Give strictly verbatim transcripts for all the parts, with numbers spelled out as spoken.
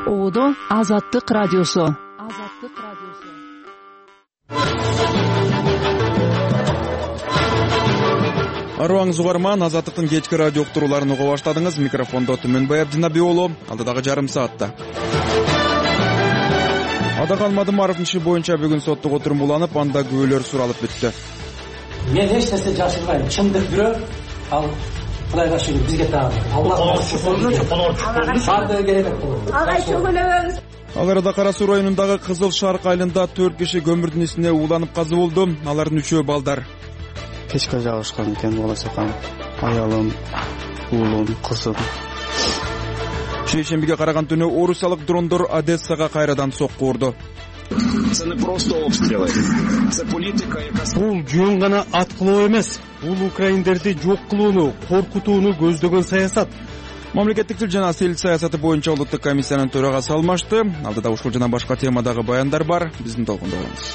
Оодо Азаттык радиосу. Азаттык радиосу. Арваңыз угарман, Азаттыктын кечки радио уктурууларын уга баштадыңыз. Микрофондо Түмөнбай Абдинабиулу болу. Алдыдагы жарым саатта. Адаган Мадымаровдун иши боюнча бүгүн соттук отурум уланып, анда күбөлөр суралып бүттү. Мен эч нерсе жашырбайм. Чындык бирөө, ал Кудайга шүгүр бизге таап. Аллах барды керемет болот. Агай шүгүрөбүз. Ал арада Кара Суу районундагы Кызыл Шарк айылында төрт киши көмүрдүн ичине уланып каза болду. Алардын үчөө балдар. Кечке жагышкан экен, бала чакам, аялым, уулум, кызым. Шейшембиге караган түнү орусиялык дрондор Одессага кайрадан сокку урду. Бул жөн гана аткылоо эмес, бул украиндерди жок кылууну, коркутууну көздөгөн саясат. Мамлекеттик тил жана сел саясаты боюнча улуттук комиссиянын төрагасы алмашты. Алдыда ушул жана башка темадагы баяндар бар. Биздин толкунда болуңуз.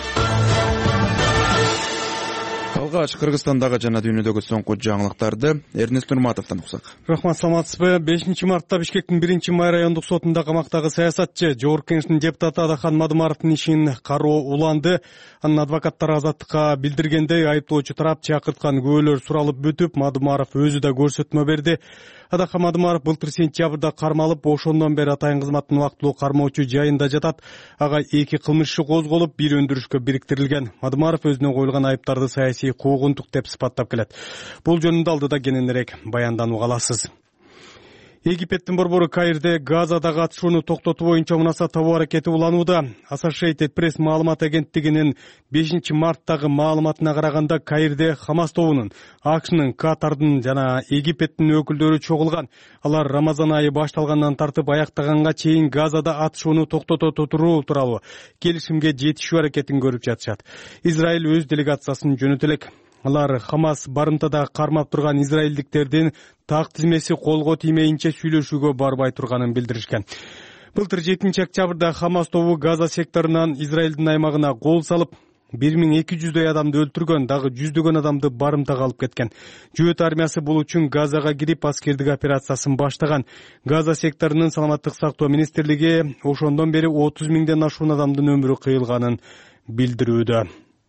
Алгач Кыргызстандагы жана дүйнөдөгү соңку жаңылыктарды Эрнест Нурматовдон уксак. Рахмат, саламатсызбы? бешинчи мартта Бишкектин биринчи май райондук сотунда камактагы саясатчы Жогорку Кеңештин депутаты Адахан Мадымаровдун ишин кароо уланды. Анын адвокаттары Азаттыкка билдиргендей, айыптоочу тарап чакырткан күбөлөр суралып бүтүп, Мадымаров өзү да көрсөтмө берди. Адахан Мадымаров былтыр сентябрда кармалып, ошондон бери атайын кызматтын убактылуу кармоочу жайында жатат. Ага эки кылмыш иши козголуп, бир өндүрүшкө бириктирилген. Мадымаров өзүнө коюлган айыптарды саясий куугунтук деп сыпаттап келет. Бул жөнүндө алдыда кененирээк баянданууга аласыз. Египеттин борбору Каирде Газадагы атышууну токтотуу боюнча мунаса табуу аракети уланууда. Associated Press маалымат агенттигинин бешинчи марттагы маалыматына караганда, Каирде Хамас тобунун, АКШнын, Катардын жана Египеттин өкүлдөрү чогулган. Алар Рамазан айы башталгандан тартып аяктаганга чейин Газада атышууну токтото туруу тууралуу келишимге жетишүү аракетин көрүп жатышат. Израиль өз делегациясын жөнөтө элек. Алар Хамас барымтада кармап турган израилдиктердин так тизмеси колго тиймейинче сүйлөшүүгө барбай турганын билдиришкен. Былтыр жетинчи октябрда Хамас тобу Газа секторунан Израилдин аймагына кол салып, бир миң эки жүздөй адамды өлтүргөн, дагы жүздөгөн адамды барымтага алып кеткен. Жөөт армиясы бул үчүн Газага кирип аскердик операциясын баштаган. Газа секторунун саламаттык сактоо министрлиги ошондон бери отуз миңден ашуун адамдын өмүрү кыйылганын билдирүүдө.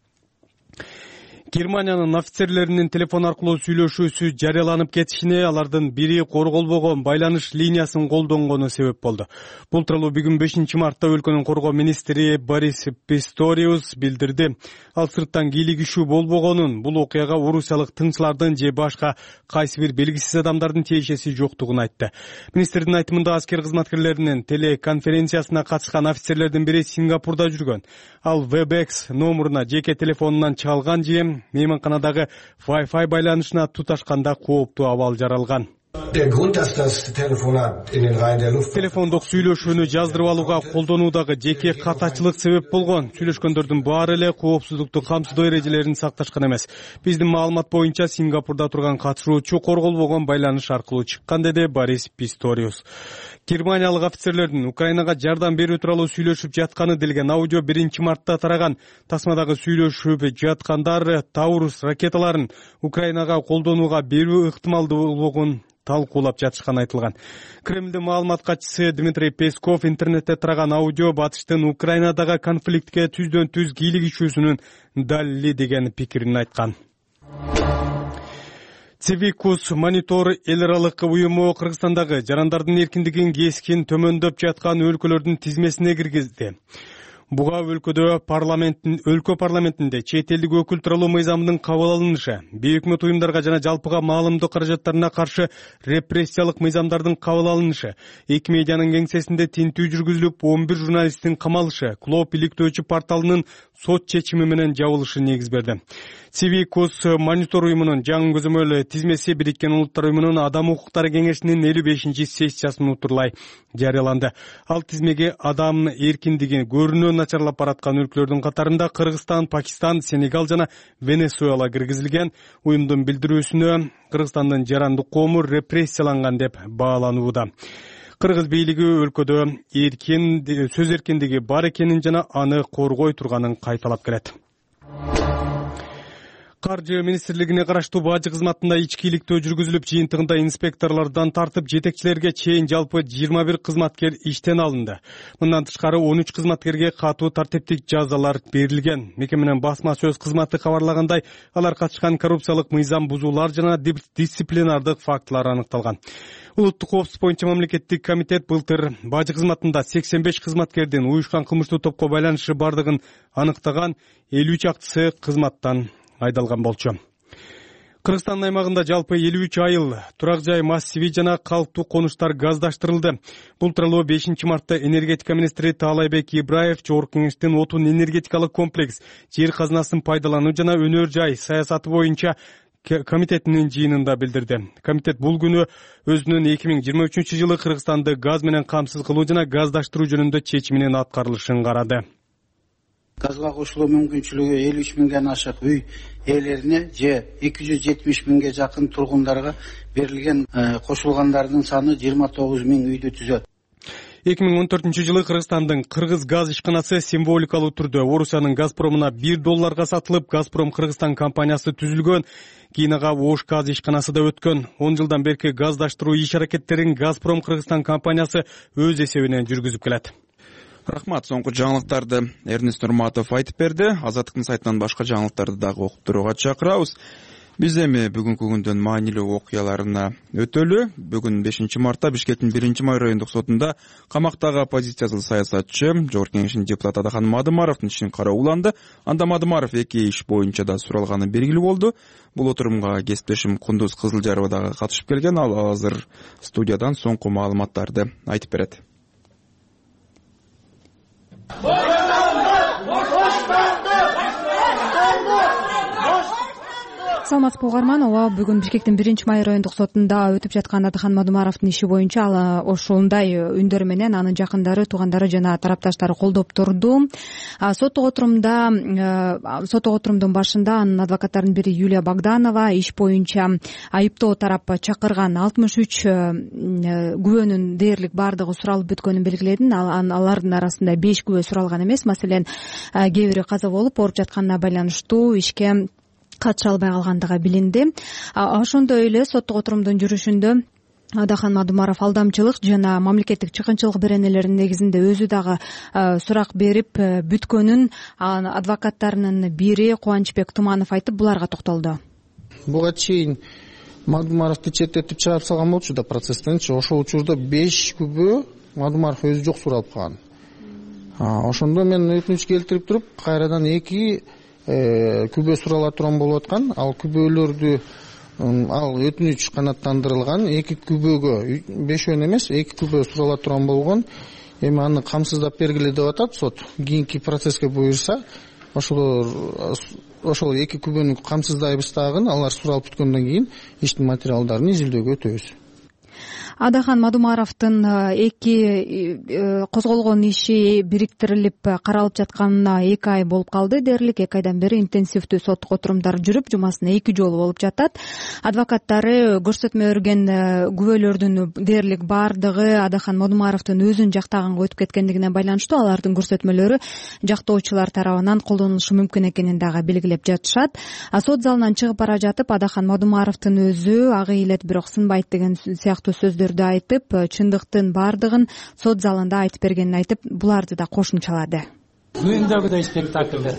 Германиянын офицерлеринин телефон аркылуу сүйлөшүүсү жарыяланып кетишине алардын бири корголбогон байланыш линиясын колдонгону себеп болду. Бул тууралуу бүгүн бешинчи мартта өлкөнүн коргоо министри Борис Писториус билдирди. Ал сырттан кийлигишүү болбогонун, бул окуяга орусиялык тыңчылардын же башка кайсы бир белгисиз адамдардын тиешеси жоктугун айтты. Министрдин айтымында аскер кызматкерлеринин телеконференциясына катышкан офицерлердин бири Сингапурда жүргөн. Ал Webex номуруна жеке телефонунан чалган же мейманканадагы Wi-Fi байланышына туташканда кооптуу абал жаралган. Телефондук сүйлөшүүнү жаздырып алууга колдонуудагы жеке катачылык себеп болгон. Сүйлөшкөндөрдүн баары эле коопсуздукту камсыздоо эрежелерин сакташкан эмес. Биздин маалымат боюнча Сингапурда турган катышуучу корголбогон байланыш аркылуу чыккан, деди Борис Писториус. Германиялык офицерлердин Украинага жардам берүү тууралуу сүйлөшүп жатканы делген аудио биринчи мартта тараган. Тасмадагы сүйлөшүп жаткандар Таурус ракеталарын Украинага колдонууга берүү ыктымалдуулугун талкуулап жатышканы айтылган. Кремлдин маалымат катчысы Дмитрий Песков интернетте тараган аудио батыштын Украинадагы конфликтке түздөн түз кийлигишүүсүнүн далили деген пикирин айткан. Цивикус монитор эл аралык уюму Кыргызстандагы жарандардын эркиндигин кескин төмөндөп жаткан өлкөлөрдүн тизмесине киргизди. Буга өлкөдө парламенттин өлкө парламентинде чет элдик өкүл тууралуу мыйзамдын кабыл алынышы, бейөкмөт уюмдарга жана жалпыга маалымдоо каражаттарына каршы репрессиялык мыйзамдардын кабыл алынышы, эки медианын кеңсесинде тинтүү жүргүзүлүп, он бир журналисттин камалышы, Клоп иликтөөчү порталынын сот чечими менен жабылышы негиз берди. Цивикус монитор уюмунун жаңы көзөмөл тизмеси Бириккен Улуттар уюмунун Адам укуктары кеңешинин элүү бешинчи сессиясынын утурлай жарыяланды. Ал тизмеге адам эркиндигин көрүнө начарлап бараткан өлкөлөрдүн катарында Кыргызстан, Пакистан, Сенегал жана Венесуэла киргизилген. Уюмдун билдирүүсүнө Кыргызстандын жарандык коому репрессияланган деп бааланууда. Кыргыз бийлиги өлкөдө эркин сөз эркиндиги бар экенин жана аны коргой турганын кайталап келет. Каржы министрлигине караштуу бажы кызматында ичкиликтөө жүргүзүлүп, жыйынтыгында инспекторлордон тартып жетекчилерге чейин жалпы жыйырма бир кызматкер иштен алынды. Мындан тышкары он үч кызматкерге катуу тартиптик жазалар берилген. Мекеменин басма сөз кызматы кабарлагандай, алар катышкан коррупциялык мыйзам бузуулар жана дисциплинардык фактылар аныкталган. Улуттук коопсуздук боюнча мамлекеттик комитет былтыр бажы кызматында сексен беш кызматкердин уюшкан кылмыштуу топко байланышы бардыгын аныктаган, элүү чактысы кызматтан айдалган болчу. Кыргызстан аймагында жалпы элүү үч айыл турак жай массиви жана калктуу конуштар газдаштырылды. Бул тууралуу бешинчи мартта энергетика министри Таалайбек Ибраев Жогорку Кеңештин отун энергетикалык комплекс, жер казынасын пайдалануу жана өнөр жай саясаты боюнча комитетинин жыйынында билдирди. Комитет бул күнү өзүнүн эки миң жыйырма үчүнчү жылы Кыргызстанды газ менен камсыз кылуу жана газдаштыруу жөнүндө чечиминин аткарылышын карады. Газга кошулуу мүмкүнчүлүгү элүү үч миңден ашык үй ээлерине же эки жүз жетимиш миңге жакын тургундарга берилген, кошулгандардын саны жыйырма тогуз миң үйдү түзөт. эки миң он төртүнчү жылы Кыргызстандын Кыргыз газ ишканасы символикалуу түрдө Орусиянын Газпромуна бир долларга сатылып, Газпром Кыргызстан компаниясы түзүлгөн. Кийин ага Ош газ ишканасы да өткөн. он жылдан берки газдаштыруу иш-аракеттерин Газпром Кыргызстан компаниясы өз эсебинен жүргүзүп келет. Рахмат, соңку жаңылыктарды Эрнест Нурматов айтып берди. Азаттыктын сайтынан башка жаңылыктарды дагы окуп турууга чакырабыз. Биз эми бүгүнкү күндүн маанилүү окуяларына өтөлү. Бүгүн бешинчи мартта Бишкектин биринчи май райондук сотунда камактагы оппозициялык саясатчы Жогорку Кеңештин депутаты Адахан Мадымаровдун ишин кароо уланды. Анда Мадымаров эки иш боюнча да суралганы белгилүү болду. Бул отурумга кесиптешим Кундуз Кызылжарова дагы катышып келген. Ал азыр студиядан соңку маалыматтарды айтып берет. Саламатсызбы угарман, ооба бүгүн Бишкектин биринчи май райондук сотунда өтүп жаткан Адахан Мадымаровдун иши боюнча ал ошондой үндөр менен анын жакындары, туугандары жана тарапташтары колдоп турду. Соттук отурумда соттук отурумдун башында анын адвокаттарынын бири Юлия Богданова иш боюнча айыптоо тарап чакырган алтымыш үч күбөнүн дээрлик баардыгы суралып бүткөнүн белгиледин. Алардын арасында беш күбө суралган эмес. Маселен, кээ бири каза болуп, ооруп жатканына байланыштуу ишке катыша албай калгандыгы билинди. Ошондой эле соттук отурумдун жүрүшүндө Адахан Мадымаров алдамчылык жана мамлекеттик чыкынчылык беренелеринин негизинде өзү дагы сурак берип бүткөнүн адвокаттарынын бири Кубанычбек Туманов айтып, буларга токтолду. Буга чейин Мадымаровду четтетип чыгарып салган болчу да процесстенчи. Ошол учурда беш күбө Мадымаров өзү жок суралып калган. Ошондо мен өтүнүч келтирип туруп, кайрадан эки күбө сурала турган болуп аткан. Ал күбөлөрдү ал өтүнүч канааттандырылган. Эки күбөгө, бешөөнү эмес, эки күбө сурала турган болгон. Эми аны камсыздап бергиле деп атат сот. Кийинки процесске буюрса, ошол ошол эки күбөнү камсыздайбыз дагы. Алар суралып бүткөндөн кийин иштин материалдарын изилдөөгө өтөбүз. Адахан Мадымаровдун эки козголгон иши бириктирилип каралып жатканына эки ай болуп калды дээрлик. Эки айдан бери интенсивдүү соттук отурумдар жүрүп, жумасына эки жолу болуп жатат. Адвокаттары көрсөтмө берген күбөлөрдүн дээрлик баардыгы Адахан Мадымаровдун өзүн жактаганга өтүп кеткендигине байланыштуу. Алардын көрсөтмөлөрү жактоочулар тарабынан колдонулушу мүмкүн экенин дагы белгилеп жатышат. Сот залынан чыгып бара жатып, Адахан Мадымаровдун өзү ак ыйлет бирок сынбайт деген сыяктуу сөздөр айтып, чындыктын баардыгын сот залында айтып бергенин айтып, буларды да кошумчалады. Үйүндөгүдөй спектакльдер.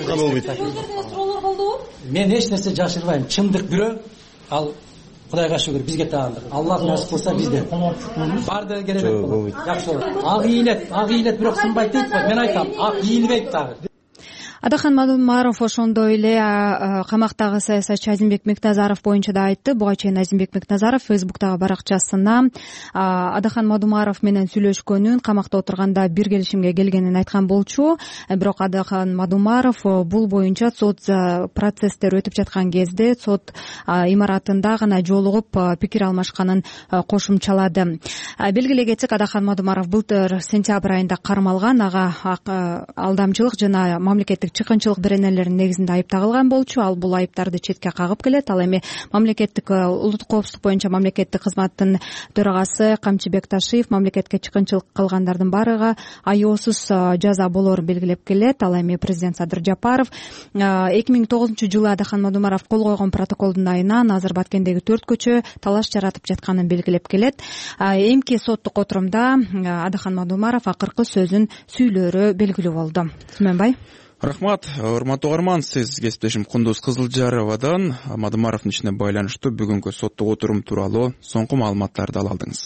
Мен эч нерсе жашырбайм. Чындык бирөө, ал Кудайга шүгүр бизге таандык. Аллах насип кылса бизде. Бардыгы керемет. Жакшы болот. Ак ыйлет, ак ыйлет бирок сынбайт дейт го. Мен айтам, ак ийилбейт дагы. Адахан Мадымаров ошондой эле камактагы саясатчы Азимбек Мекназаров боюнча да айтты. Буга чейин Азимбек Мекназаров Фейсбуктагы баракчасына Адахан Мадымаров менен сүйлөшкөнүн, камакта отурганда бир келишимге келгенин айткан болчу. Бирок Адахан Мадымаров бул боюнча сот процесстер өтүп жаткан кезде сот имаратында гана жолугуп пикир алмашканын кошумчалады. Белгилей кетсек, Адахан Мадымаров былтыр сентябрь айында кармалган. Ага алдамчылык жана мамлекеттик чыккынчылык беренелеринин негизинде айып тагылган болчу. Ал бул айыптарды четке кагып келет. Ал эми мамлекеттик улуттук коопсуздук боюнча мамлекеттик кызматтын төрагасы Камчыбек Ташиев мамлекетке чыккынчылык кылгандардын баарыга аяосуз жаза болоорун белгилеп келет. Ал эми президент Садыр Жапаров эки миң тогузунчу жылы Адахан Мадумаров кол койгон протоколдун айынан азыр Баткендеги төрт көчө талаш жаратып жатканын белгилеп келет. Эмки соттук отурумда Адахан Мадумаров акыркы сөзүн сүйлөөрү белгилүү болду. Сүмөнбай. Рахмат, урматтуу угарман, сиз кесиптешим Кундуз Кызылжаровадан Мадумаровдун ишине байланыштуу бүгүнкү соттук отурум тууралуу соңку маалыматтарды ала алдыңыз.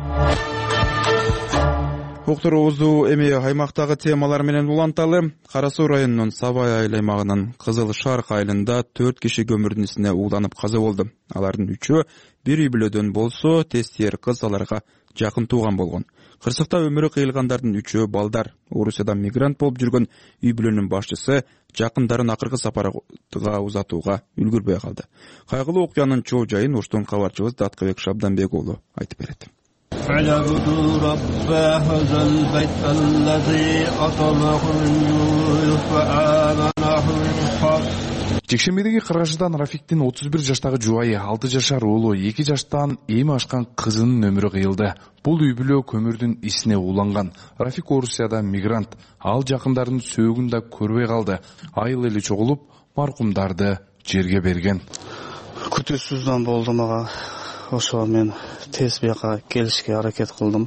Уктуруубузду эми аймактагы темалар менен уланталы. Кара Суу районунун Сабай айыл аймагынын Кызыл Шарк айылында төрт киши көмүрдүн ичине ууланып каза болду. Алардын үчөө бир үй бүлөдөн болсо, тестер кыз аларга жакын тууган болгон. Кырсыкта өмүрү кыйылгандардын үчөө балдар. Орусиядан мигрант болуп жүргөн үй бүлөнүн башчысы жакындарын акыркы сапарга узатууга үлгүрбөй калды. Кайгылуу окуянын чоо жайын Уштун кабарчыбыз Даткыбек Шабданбек уулу айтып берет. Жекшембидеги Карашыдан Рафиктин отуз бир жаштагы жубайы, алты жашар уулу, эки жаштан эми ашкан кызынын өмүрү кыйылды. Бул үй бүлө көмүрдүн исине ууланган. Рафик Орусияда мигрант. Ал жакындарын сөөгүн да көрбөй калды. Айыл эли чогулуп, маркумдарды жерге берген. Күтүүсүздөн болду мага. Ошо мен тез бияка келишке аракет кылдым.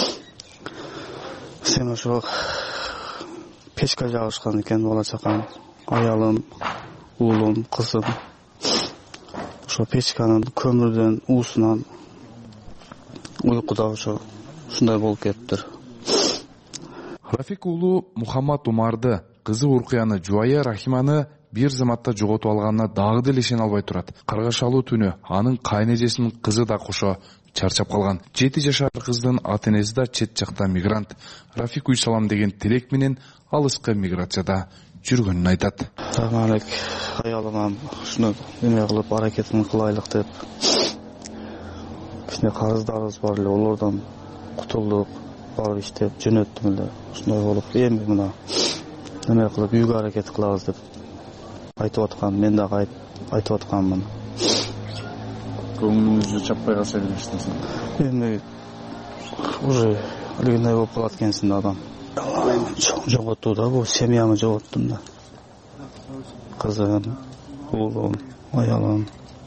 Сен ошо печка жабышкан экен, бала чакам, аялым, уулум, кызым. Ошо печканын көмүрдөн уусунан уйкуда ошо ушундай болуп кетиптир. Рафик уулу Мухаммад Умарды, кызы Уркуяны, жубайы Рахиманы бир заматта жоготуп алганына дагы деле ишене албай турат. Каргашалуу түнү анын кайнэжесинин кызы да кошо чарчап калган. жети жашар кыздын ата-энеси да чет жакта мигрант. Рафик үй салам деген тилек менен алыскы миграцияда жүргөнүн айтат. Тамалек аялыма ушуну эме кылып аракетин кылайлык деп кичине карыздарыбыз бар эле, олордон кутулдук, барып иштеп жөнөттүм эле. Ушундай болуп, эми мына эме кылып үйгө аракет кылабыз деп айтып аткан, мен дагы айтып атканмын. Көңүлүңүздү чаппай калса келиштин. Эми уже алгындай болуп калат экенсиң да адам. Жоготту да, бул семьямы жоготтум да. Кызым, уулум, аялым,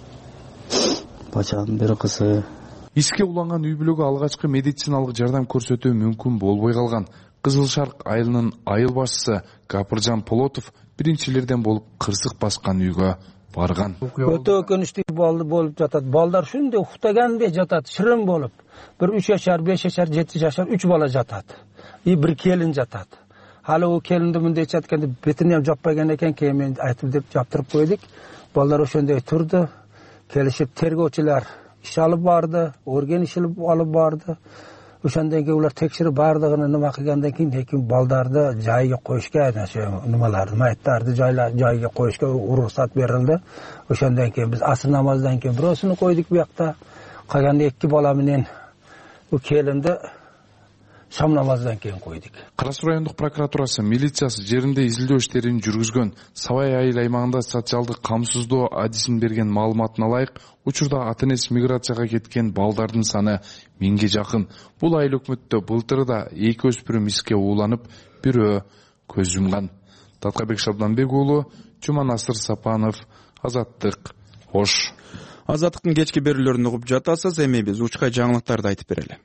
бачам, бир кызы. Иске уланган үй бүлөгө алгачкы медициналык жардам көрсөтүү мүмкүн болбой калган. Кызыл Шарк айылынын айыл башчысы Капыржан Полотов биринчилерден болуп кырсык баскан үйгө барган. Өтө өкүнүчтүү болуп жатат. Балдар ушундай уктагандай жатат, шырын болуп. Бир үч жашар, беш жашар, жети жашар, үч бала жатат. И бир келин жатат. Хали о келинди мындай жатканда бетине жаппаган экен, кийин мен айтып деп жаптырып койдук. Балдар ошондой турду. Келишип тергөөчүлөр иш алып барды, орген иш алып барды. Ошондон кийин улар текширип бардыгын нема кылгандан кийин эки балдарды жайга коюшка, немаларды, майыттарды жайга коюшка уруксат берилди. Ошондон кийин биз асыр намаздан кийин бирөөсүнү койдук буякта. Калган эки бала менен у келинди шам намаздан кийин койдук. Кара Суу райондук прокуратурасы, милициясы жеринде изилдөө иштерин жүргүзгөн. Сабай айыл аймагында социалдык камсыздоо адисин берген маалыматына ылайык, учурда ата-энеси миграцияга кеткен балдардын саны миңге жакын. Бул айыл өкмөттө былтыр да эки өспүрүм иске ууланып, бирөө көз жумган. Даткыбек Шабданбек уулу, Жуманасыр Сапанов, Азаттык, Ош. Азаттыктын кечки берүүлөрүн угуп жатасыз, эми биз учкай жаңылыктарды айтып берели.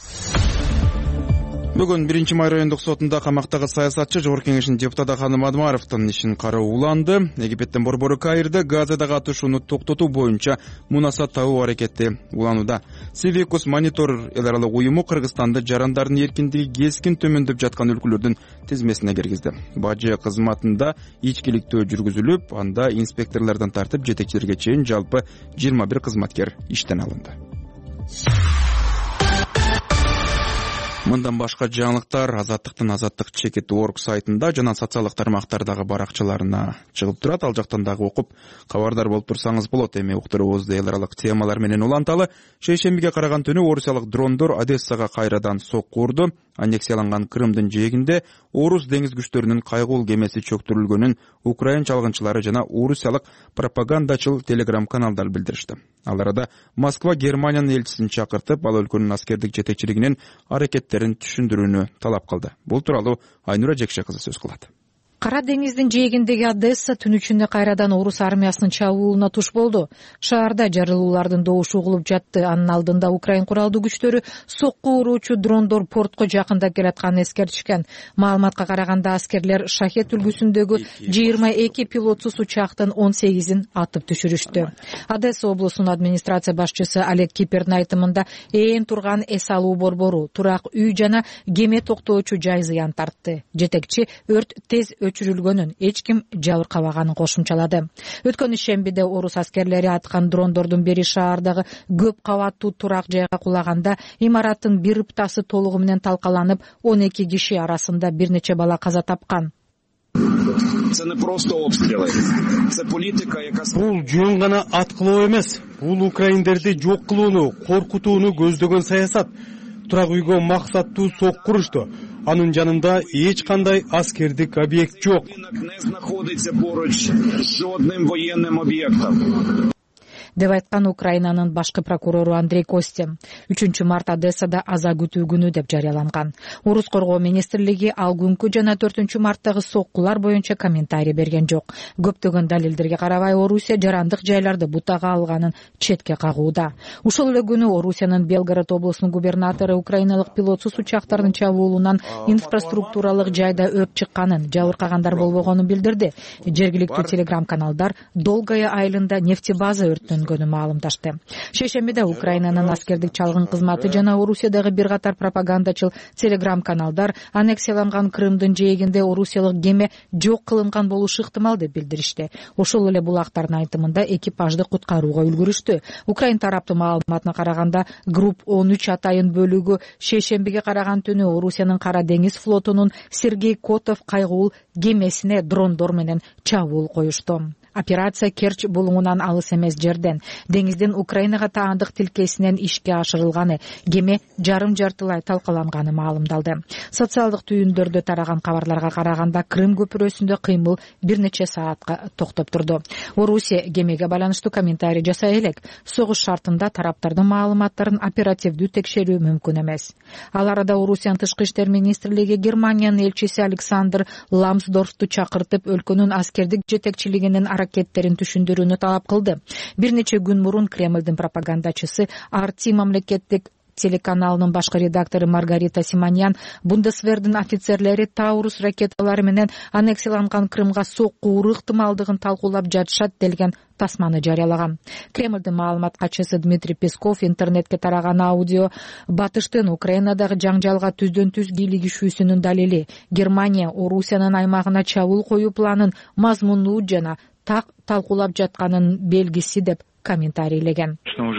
Бүгүн биринчи май райондук сотунда камактагы саясатчы Жогорку Кеңештин депутаты Адахан Мадумаровдун ишин кароо уланды. Египеттен Борбору Каирде Газада катышууну токтотуу боюнча мунасат табуу аракети уланууда. Civicus Monitor эл аралык уюму Кыргызстанды жарандардын эркиндиги кескин төмөндөп жаткан өлкөлөрдүн тизмесине киргизди. Бажы кызматында ичкиликтөө жүргүзүлүп, анда инспекторлордон тартып жетекчилерге чейин жалпы жыйырма бир кызматкер иштен алынды. Мындан башка жаңылыктар Азаттыктын азаттык чекит точка орг сайтында жана социалдык тармактардагы баракчаларына чыгып турат. Ал жактан дагы окуп кабардар болуп турсаңыз болот. Эми уктуруубузду эл аралык темалар менен уланталы. Шейшембиге караган түнү орусиялык дрондор Одессага кайрадан сокку урду. Аннексияланган Крымдын жээгинде орус деңиз күчтөрүнүн кайгуул кемеси чөктүрүлгөнүн украин чалгынчылары жана орусиялык пропагандачыл телеграм каналдар билдиришти. Ал арада Москва Германиянын элчисин чакыртып, ал өлкөнүн аскердик жетекчилигинин аракеттерин түшүндүрүүнү талап кылды. Бул тууралуу Айнура Жекше кызы сөз кылат. Кара деңиздин жээгиндеги Одесса түн ичинде кайрадан орус армиясынын чабуулуна туш болду. Шаарда жарылуулардын добушу угулуп жатты. Анын алдында Украин куралдуу күчтөрү сокку уруучу дрондор портко жакындап келатканын эскертишкен. Маалыматка караганда аскерлер Шахет үлгүсүндөгү жыйырма эки пилотсуз учактын он сегизин атып түшүрүштү. Одесса облусунун администрация башчысы Олег Кипердин айтымында ээн турган эс алуу борбору, турак үй жана кеме токтоочу жай зыян тартты. Жетекчи өрт тез өчүрүлгөнүн, эч ким жабыркабаганын кошумчалады. Өткөн ишембиде орус аскерлери аткан дрондордун бири шаардагы көп кабаттуу турак жайга кулаганда имараттын бир ыптасы толугу менен талкаланып, он эки киши арасында бир нече бала каза тапкан. Бул жөн гана аткылоо эмес, бул украиндерди жок кылууну, коркутууну көздөгөн саясат. Турак үйгө максаттуу сокку урушту. Анын жанында эч кандай аскердик объект жок. Деп айткан Украинанын башкы прокурору Андрей Костя. үчүнчү март Одессада аза күтүү күнү деп жарыяланган. Орус коргоо министрлиги ал күнкү жана төртүнчү марттагы соккулар боюнча комментарий берген жок. Көптөгөн далилдерге карабай Орусия жарандык жайларды бутага алганын четке кагууда. Ушул эле күнү Орусиянын Белгород облусунун губернатору украиналык пилотсуз учактардын чабуулунан инфраструктуралык жайда өрт чыкканын, жабыркагандар болбогонун билдирди. Жергиликтүү телеграм каналдар Долгая айылында нефтебаза өрттөнгөнүн маалымдашты. Шейшембиде Украинанын аскердик чалгын кызматы жана Орусиядагы бир катар пропагандачыл телеграм каналдар аннексияланган Крымдын жээгинде орусиялык кеме жок кылынган болушу ыктымал деп билдиришти. Ошол эле булактардын айтымында экипажды куткарууга үлгүрүштү. Украин тараптын маалыматына караганда групп он үч атайын бөлүгү шейшембиге караган түнү Орусиянын Кара деңиз флотунун Сергей Котов кайгуул кемесине дрондор менен чабуул коюшту. Операция Керчь булуңунан алыс эмес жерден, деңиздин Украинага таандык тилкесинен ишке ашырылганы, кеме жарым жартылай талкаланганы маалымдалды. Социалдык түйүндөрдө тараган кабарларга караганда Крым көпүрөсүндө кыймыл бир нече саатка токтоп турду. Орусия кемеге байланыштуу комментарий жасай элек, согуш шартында тараптардын маалыматтарын оперативдүү текшерүү мүмкүн эмес. Ал арада Орусиянын тышкы иштер министрлиги Германиянын элчиси Александр Ламсдорфту чакыртып, өлкөнүн аскердик жетекчилигинин аракеттерин түшүндүрүүнү талап кылды. Бир нече күн мурун Кремлдин пропагандачысы Арти мамлекеттик телеканалынын башкы редактору Маргарита Симоньян Бундесвердин офицерлери Таурус ракеталары менен аннексияланган Крымга сокку уруу ыктымалдыгын талкуулап жатышат делген тасманы жарыялаган. Кремлдин маалымат катчысы Дмитрий Песков интернетке тараган аудио Батыштын Украинадагы жаңжалга түздөн түз кийлигишүүсүнүн далили. Германия Орусиянын аймагына чабуул коюу планын мазмундуу жана так талкуулап жатканын белгиси деп комментарийлеген.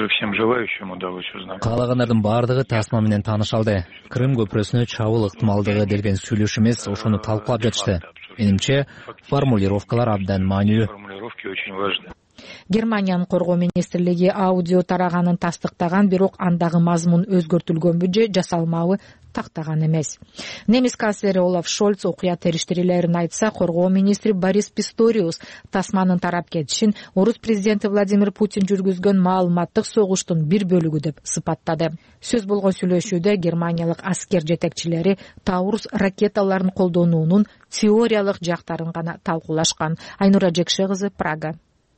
Каалагандардын баардыгы тасма менен тааныша алды. Крым көпүрөсүнө чабуул ыктымалдыгы делген сүйлөшүү эмес, ошону талкуулап жатышты. Менимче, формулировкалар абдан маанилүү. Германиянын коргоо министрлиги аудио тараганын тастыктаган, бирок андагы мазмун өзгөртүлгөнбү же жасалмабы тактаган эмес. Немис канцлери Олаф Шольц окуя териштирүүлөрүн айтса, коргоо министри Борис Писториус тасманын тарап кетишин орус президенти Владимир Путин жүргүзгөн маалыматтык согуштун бир бөлүгү деп сыпаттады. Сөз болгон сүйлөшүүдө германиялык аскер жетекчилери Таурус ракеталарын колдонуунун теориялык жактарын гана талкуулашкан. Айнура Жекше кызы, Прага.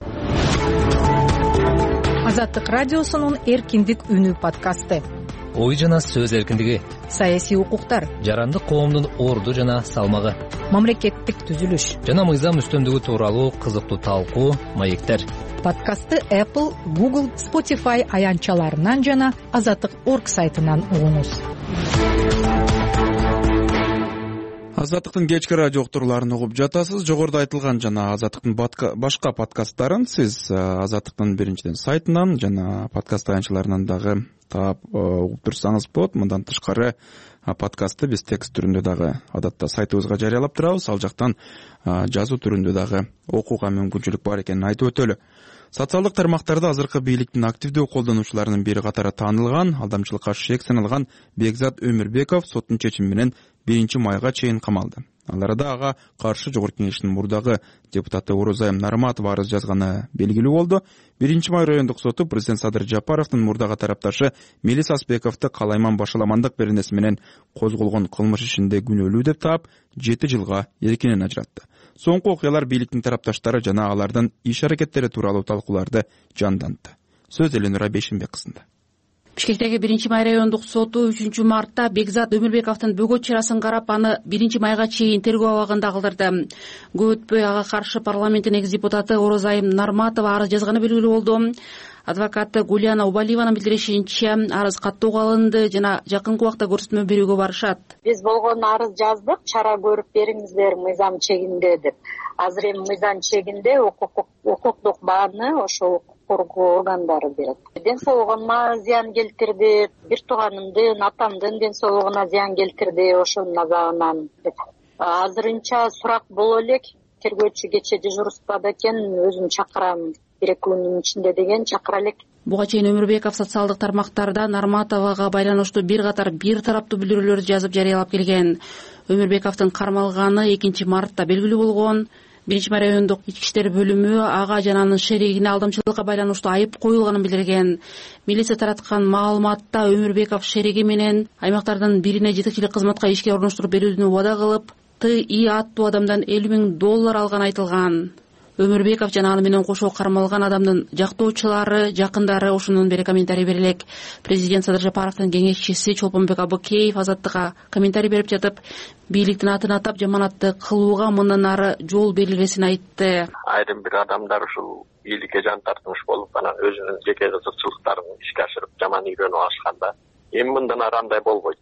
Азаттык радиосунун эркиндик үнү подкасты. Ой жана сөз эркиндиги, саясий укуктар, жарандык коомдун орду жана салмагы, мамлекеттик түзүлүш жана мыйзам үстөмдүгү тууралуу кызыктуу талкуу, маектер. Подкастты Apple, Google, Spotify аянтчаларынан жана азаттык точка орг сайтынан угуңуз. Азаттыктын кечки радио уктурууларын угуп жатасыз. Жогоруда айтылган жана Азаттыктын башка подкасттарын сиз Азаттыктын биринчиден сайтынан жана подкаст таянчыларынан дагы таап угуп турсаңыз болот. Мындан тышкары подкастты биз текст түрүндө дагы адатта сайтыбызга жарыялап турабыз. Ал жактан жазуу түрүндө дагы окууга мүмкүнчүлүк бар экенин айтып өтөлү. Социалдык тармактарда азыркы бийликтин активдүү колдонуучуларынын бири катары таанылган, алдамчылыкка шек саналган Бекзат Өмүрбеков соттун чечими менен биринчи майга чейин камалды. Ал арада ага каршы Жогорку Кеңештин мурдагы депутаты Орозайым Нарматова арыз жазганы белгилүү болду. биринчи май райондук соту президент Садыр Жапаровдун мурдагы тарапташы Мелис Аспековду калайман башаламандык беренеси менен козголгон кылмыш ишинде күнөөлүү деп таап, жети жылга эркинен ажыратты. Соңку окуялар бийликтин тарапташтары жана алардын иш аракеттери тууралуу талкууларды жандантты. Сөз Эленура Бешинбек кызында. Бишкектеги биринчи май райондук соту үчүнчү мартта Бекзат Өмүрбековдун бөгөт чарасын карап, аны биринчи майга чейин тергөө абагында калтырды. Көп өтпөй ага каршы парламенттин экс депутаты Орозайым Нарматова арыз жазганы белгилүү болду. Адвокаты Гулияна Убалиеванын билдиришинче, арыз каттоого алынды жана жакынкы убакта көрсөтмө берүүгө барышат. Биз болгону арыз жаздык, чара көрүп бериңиздер мыйзам чегинде деп. Азыр эми мыйзам чегинде укуктук бааны ошол коргоо органдары берет. Ден соолугума зыян келтирди, бир тууганымдын, атамдын ден соолугуна зыян келтирди ошонун азабынан деп. Азырынча сурак боло элек, тергөөчү кечээ дежурствада экен, өзүм чакырам бир-эки күнүн ичинде деген чакыра элек. Буга чейин Өмүрбеков социалдык тармактарда Нарматовага байланыштуу бир катар бир тараптуу билдирүүлөрдү жазып жарыялап келген. Өмүрбековдун кармалганы экинчи мартта белгилүү болгон. Биринчи май райондук ички иштер бөлүмү ага жана анын шеригине алдамчылыкка байланыштуу айып коюлганын билдирген. Милиция тараткан маалыматта Өмүрбеков шериги менен аймактардын бирине жетекчилик кызматка ишке орноштуруп берүүдү убада кылып, Т.И. аттуу адамдан элүү миң доллар алганы айтылган. Өмүрбеков жана аны менен кошо кармалган адамдын жактоочулары, жакындары ошонун бери комментарий берелек. Президент Садыр Жапаровдун кеңешчиси Чолпонбек Абыкеев Азаттыкка комментарий берип жатып, бийликтин атын атап жаманатты кылууга мындан ары жол берилбесин айтты. Айрым бир адамдар ушул бийликке жан тартмыш болуп, анан өзүнүн жеке кызыкчылыктарын ишке ашырып жаман үйрөнүп алышканда, эми мындан ары андай болбойт.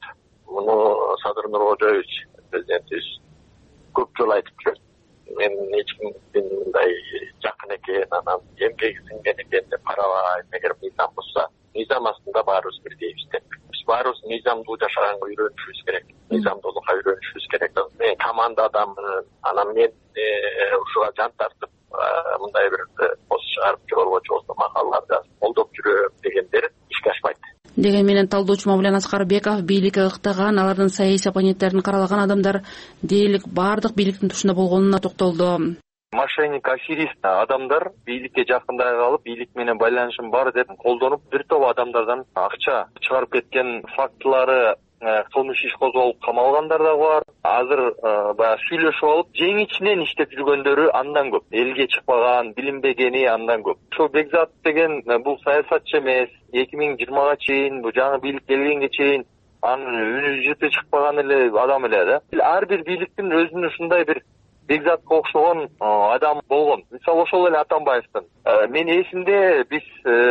Муну Садыр Нуркожоевич президентибиз көп жолу айтып жүрөт. Мен эч кимдин мындай жакын экен, анан эмгеги сиңген экен деп карабайм. Эгер мыйзам бузса, мыйзам астында баарыбыз бирдейбиз деп. Биз баарыбыз мыйзамдуу жашаганга үйрөнүшүбүз керек. Мыйзамдуулукка үйрөнүшүбүз керек. Мен команда адаммын, анан мен ушуга жан тартып, мындай бир пост чыгарып жогоргочу болсо макалаларды колдоп жүрөм дегендер ишке ашпайт. Деген менен талдоочу Мавлен Аскарбеков бийликке ыктаган, алардын саясий оппоненттерин каралаган адамдар дээрлик баардык бийликтин тушунда болгонуна токтолду. Мошенник, аферист адамдар бийликке жакындай калып, бийлик менен байланышым бар деп колдонуп, бир топ адамдардан акча чыгарып кеткен фактылары, кылмыш иш козголуп камалгандар да бар. Азыр баягы сүйлөшүп алып, жеңичинен иштеп жүргөндөрү андан көп. Элге чыкпаган, билинбегени андан көп. Ошо Бекзат деген бул саясатчы эмес. эки миң жыйырмага чейин, бул жаңы бийлик келгенге чейин анын үнү жыты чыкпаган эле адам эле да. Ар бир бийликтин өзүнүн ушундай бир Бекзатка окшогон адам болгон. Мисалы ошол эле Атамбаевдин. Мен эсимде биз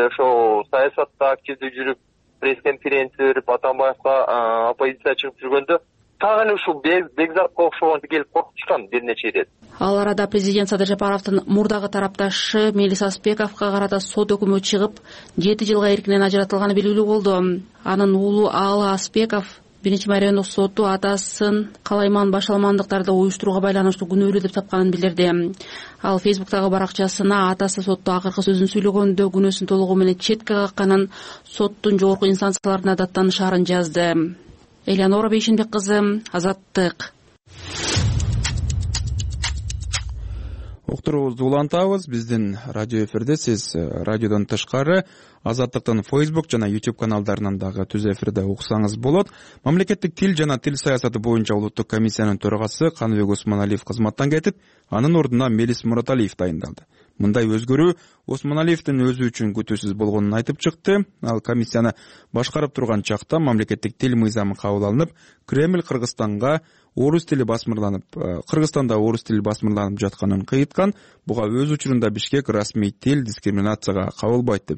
ошо саясатта активдүү жүрүп, пресс-конференция берип, Атамбаевга оппозиция чыгып жүргөндө так эле ушул Бекзатка окшогон келип коркутушкан бир нече ирет. Ал арада президент Садыр Жапаровдун мурдагы тарапташы Мелис Аспековго карата сот өкүмү чыгып, жети жылга эркинен ажыратылганы белгилүү болду. Анын уулу Аала Аспеков биринчи май райондук соту атасын калайман башаламандыктарды уюштурууга байланыштуу күнөөлүү деп тапканын билдирди. Ал Фейсбуктагы баракчасына атасы сотто акыркы сөзүн сүйлөгөндө күнөөсүн толугу менен четке какканын, соттун жогорку инстанцияларына даттанышаарын жазды. Эленура Бейшинбек кызы, Азаттык. Уктуруубузду улантабыз. Биздин радио эфирде сиз радиодон тышкары Азаттыктын Facebook жана YouTube каналдарынан дагы түз эфирде уксаңыз болот. Мамлекеттик тил жана тил саясаты боюнча улуттук комиссиянын төрагасы Каныбек Осмоналиев кызматтан кетип, анын ордуна Мелис Мураталиев дайындалды. Мындай өзгөрүү Осмоналиевдин өзү үчүн күтүүсүз болгонун айтып чыкты. Ал комиссияны башкарып турган чакта мамлекеттик тил мыйзамы кабыл алынып, Кремль Кыргызстанга орус тили басмырланып, Кыргызстанда орус тили басмырланып жатканын кыйыткан. Буга өз учурунда Бишкек расмий тил дискриминацияга кабылбайт деп жооп берген.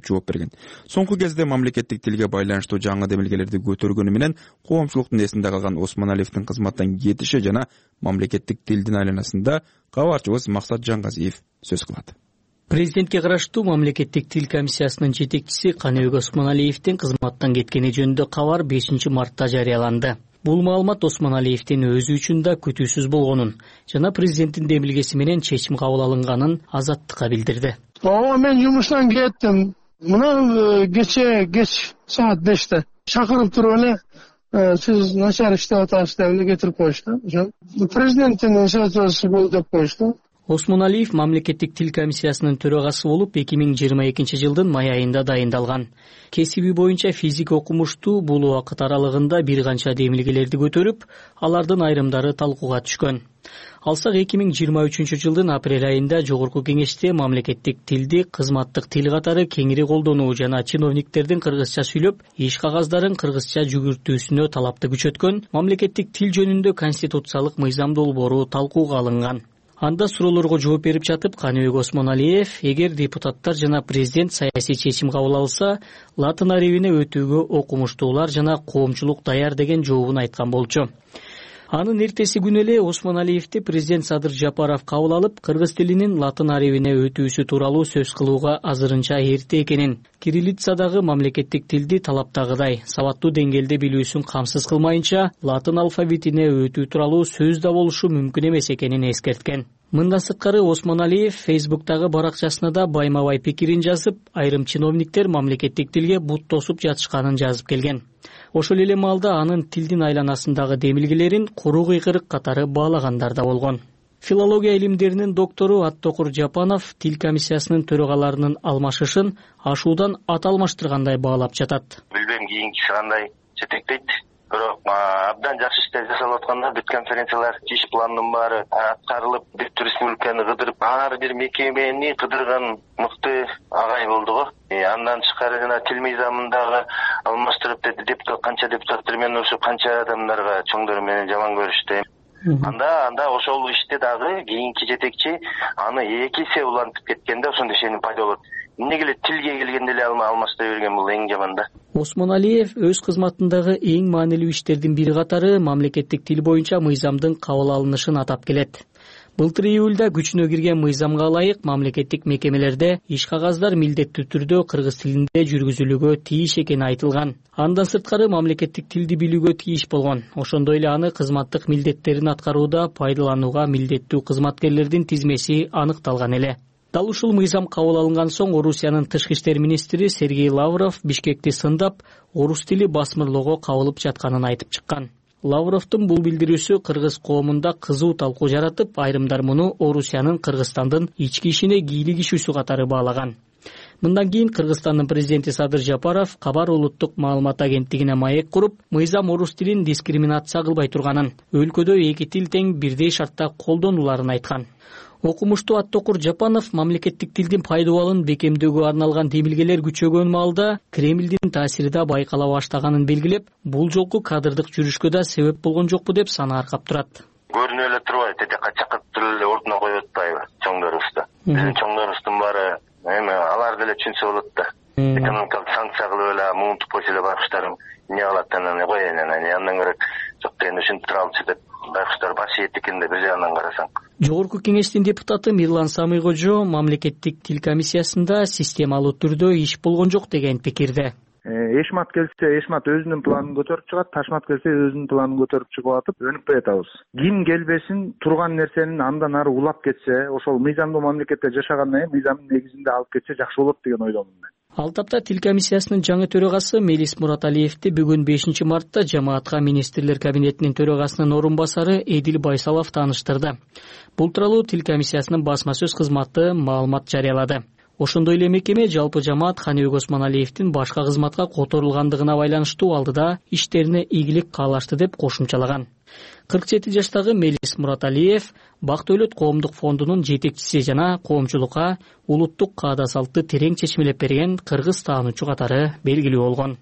Соңку кезде мамлекеттик тилге байланыштуу жаңы демилгелерди көтөргөнү менен коомчулуктун эсинде калган Осмоналиевдин кызматтан кетиши жана мамлекеттик тилдин айланасында кабарчыбыз Максат Жаңгазиев сөз кылат. Президентке караштуу мамлекеттик тил комиссиясынын жетекчиси Каныбек Осмоналиевдин кызматтан кеткени жөнүндө кабар бешинчи мартта жарыяланды. Бул маалымат Осмоналиевдин өзү үчүн да күтүүсүз болгонун жана президенттин демилгеси менен чечим кабыл алынганын Азаттыкка билдирди. Ооба, мен жумуштан кеттим. Мына кече кеч саат беште чакырып туруп эле сиз начар иштеп атасыз деп эле кетирип коюшту. Президенттин инициативасы бул деп коюшту. Осмоналиев мамлекеттик тил комиссиясынын төрагасы болуп эки миң жыйырма экинчи жылдын май айында дайындалган. Кесиби боюнча физик окумуштуу бул убакыт аралыгында бир канча демилгелерди көтөрүп, алардын айрымдары талкууга түшкөн. Алсак эки миң жыйырма үчүнчү жылдын апрель айында жогорку кеңеште мамлекеттик тилди кызматтык тил катары кеңири колдонуу жана чиновниктердин кыргызча сүйлөп, иш кагаздарын кыргызча жүгүртүүсүнө талапты күчөткөн мамлекеттик тил жөнүндө конституциялык мыйзам долбоору талкууга алынган. Анда суроолорго жооп берип жатып, Каныбек Осмоналиев, эгер депутаттар жана президент саясий чечим кабыл алса, латын арабине өтүүгө окумуштуулар жана коомчулук даяр деген жообун айткан болчу. Анын эртеси күнү эле Осмоналиевди президент Садыр Жапаров кабыл алып, кыргыз тилинин латын арабине өтүүсү тууралуу сөз кылууга азырынча эрте экенин, кириллицадагы мамлекеттик тилди талаптагыдай сабаттуу деңгээлде билүүсүн камсыз кылмайынча, латын алфавитине өтүү тууралуу сөз да болушу мүмкүн эмес экенин эскерткен. Мындан сырткары Осмоналиев Фейсбуктагы баракчасына да байма-бай пикирин жазып, айрым чиновниктер мамлекеттик тилге бут тосуп жатышканын жазып келген. Ошол эле маалда анын тилдин айланасындагы демилгелерин куру кыйкырык катары баалагандар да болгон. Филология илимдеринин доктору Аттокур Жапанов тил комиссиясынын төрагаларынын алмашышын ашуудан ат алмаштыргандай баалап жатат. Билбейм кийинкиси кандай жетектейт. Бирок абдан жакшы иштер жасалып атканда бүт конференциялар, иш пландын баары аткарылып, бүт республиканы кыдырып, ар бир мекемени кыдырган мыкты агай болду го. Андан тышкары жана тил мыйзамындагы алмаштырып деди депутат, канча депутаттар менен ушу канча адамдарга чоңдор менен жаман көрүштү. Анда анда ошол иште дагы кийинки жетекчи аны эки эсе улантып кеткенде ошондой ишеним пайда болот. Эмнеге эле тилге келгенде эле алмаштыра берген бул эң жаман да. Осмоналиев өз кызматындагы эң маанилүү иштердин бири катары мамлекеттик тил боюнча мыйзамдын кабыл алынышын атап келет. Былтыр июлда күчүнө кирген мыйзамга ылайык мамлекеттик мекемелерде иш кагаздар милдеттүү түрдө кыргыз тилинде жүргүзүлүүгө тийиш экени айтылган. Андан сырткары мамлекеттик тилди билүүгө тийиш болгон. Ошондой эле аны кызматтык милдеттерин аткарууда пайдаланууга милдеттүү кызматкерлердин тизмеси аныкталган эле. Дал ушул мыйзам кабыл алынган соң Орусиянын тышкы иштер министри Сергей Лавров Бишкекти сындап, орус тили басмырлоого кабылып жатканын айтып чыккан. Лавровдун бул билдирүүсү кыргыз коомунда кызуу талкуу жаратып, айрымдар муну Орусиянын Кыргызстандын ички ишине кийлик ишүүсү катары баалаган. Мындан кийин Кыргызстандын президенти Садыр Жапаров Кабар улуттук маалымат агенттигине маек куруп, мыйзам орус тилин дискриминация кылбай турганын, өлкөдө эки тил тең бирдей шартта колдонуларын айткан. Окумуштуу Аттокур Жапанов мамлекеттик тилдин пайдубалын бекемдөөгө арналган демилгелер күчөгөн маалда Кремлдин таасири да байкала баштаганын белгилеп, бул жолку кадрдык жүрүшкө да себеп болгон жокпу деп сана аркап турат. Көрүнүп эле турбайбы, тетекка чакыртып эле ордуна коюп атпайбы чоңдорубузду. Биздин чоңдорубуздун баары эми алар деле түшүнсө болот да. Экономикалык санкция кылып эле муунтуп койсо эле байкуштарым эмне кылат анан коеюн анан андан көрө жок эми ушинтип тура алчы деп байкуштар баш ийет экен да бир жагынан карасаң. Жогорку кеңештин депутаты Мирлан Самыйкожо мамлекеттик тил комиссиясында системалуу түрдө иш болгон жок деген пикирде. Эшмат келсе, Эшмат өзүнүн планын көтөрүп чыгат, Ташмат келсе өзүнүн планын көтөрүп чыгып атып, өнүкпөй атабыз. Ким келбесин, турган нерсенин андан ары улап кетсе, ошол мыйзамдуу мамлекетте жашагандан кийин мыйзамдын негизинде алып кетсе жакшы болот деген ойдомун мен. Ал тапта тил комиссиясынын жаңы төрагасы Мелис Мураталиевди бүгүн бешинчи мартта жамаатка министрлер кабинетинин төрагасынын орун басары Эдил Байсалов тааныштырды. Бул тууралуу тил комиссиясынын басма сөз кызматы маалымат жарыялады. Ошондой эле мекеме жалпы жамаат Каныбек Осмоналиевдин башка кызматка которулгандыгына байланыштуу алдыда иштерине ийгилик каалашты деп кошумчалаган. кырк жети жаштагы Мелис Мураталиев Бак Дөлөт коомдук фондунун жетекчиси жана коомчулукка улуттук каада салтты терең чечмелеп берген кыргыз таануучу катары белгилүү болгон.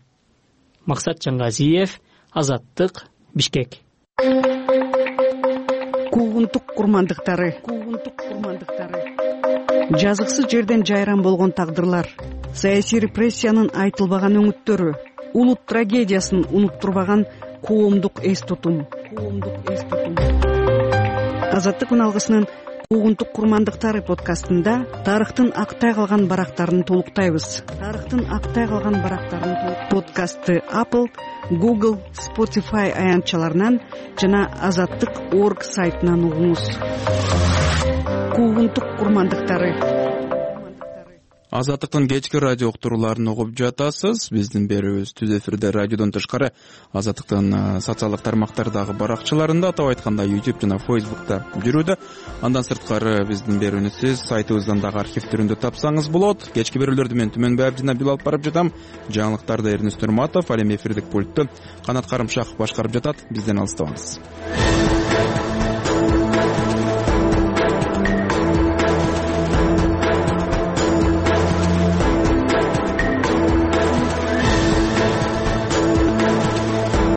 Максат Жаңгазиев, Азаттык, Бишкек. Куугунтук курмандыктары. Куугунтук курмандыктары. Жазыксыз жерден жайран болгон тагдырлар, саясий репрессиянын айтылбаган өңүттөрү, улут трагедиясын унуттурбаган коомдук эс тутум. Азаттык үналгысынын куугунтук курмандыктары подкастында тарыхтын актай калган барактарын толуктайбыз. Тарыхтын актай калган барактарын подкастты Apple, Google, Spotify аянтчаларынан жана азаттык точка орг сайтынан угуңуз. Куугунтук курмандыктары. Азаттыктын кечки радио уктурууларын угуп жатасыз. Биздин берүүбүз түз эфирде радиодон тышкары Азаттыктын социалдык тармактардагы баракчаларында, атап айтканда YouTube жана Facebook'та жүрүүдө. Андан сырткары биздин берүүнү сиз сайтыбыздан дагы архив түрүндө тапсаңыз болот. Кечки берүүлөрдү мен Түмөнбай Абдина бил алып барып жатам. Жаңылыктарды Эрнест Нурматов, ал эми эфирдик пультту Канат Карымшаков башкарып жатат. Бизден алыстабаңыз.